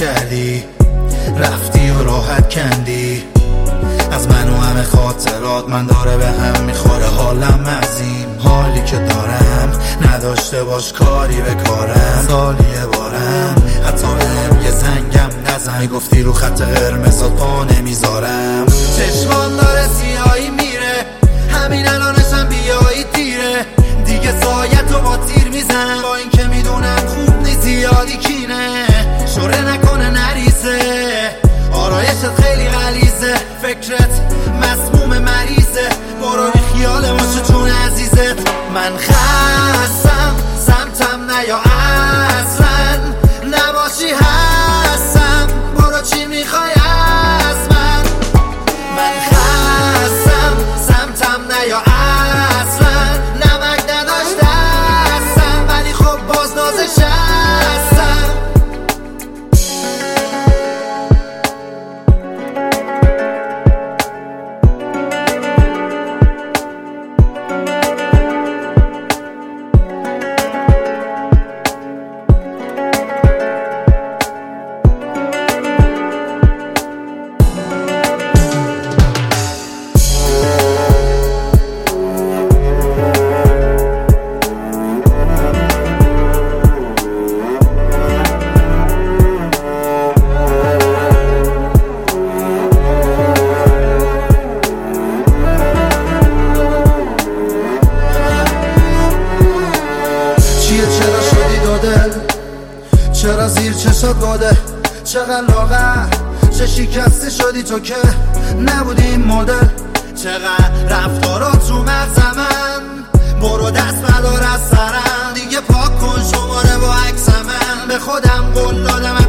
کردی، رفتی و راحت کندی از من و همه خاطرات. من داره به هم میخوره حالم از این حالی که دارم، نداشته باش کاری به کارم. سالیه بارم حتی بهم یه زنگم نزن، گفتی رو خط قرمزات پا نمیذارم. چشمان داره سیاهی میره، همین الانشم بیایی دیره، دیگه سایت رو با تیر میزنم، با این که میدونم خوب نیست زیادی کینه. شوره نکنه نریزه، آرایشت خیلی غلیظه، فکرت مسموم مریضه، برو بی خیال باشه چون عزیزت. من خستم سمتم نیا اصلا، نباشی هستم، برو چی میخوای از من. من خستم سمتم نیا اصلا، نمک نداشته هستم ولی خب باز نازش هستم. چرا شدی دو دل، چرا زیر چشات باده، چقدر لاغر، چه شکسته شدی تو که نبودی این مدل، چقدر رفتارات رو مغز من. برو دست بدار از سرم، دیگه پاک کن شماره با عکس من، به خودم قول دادم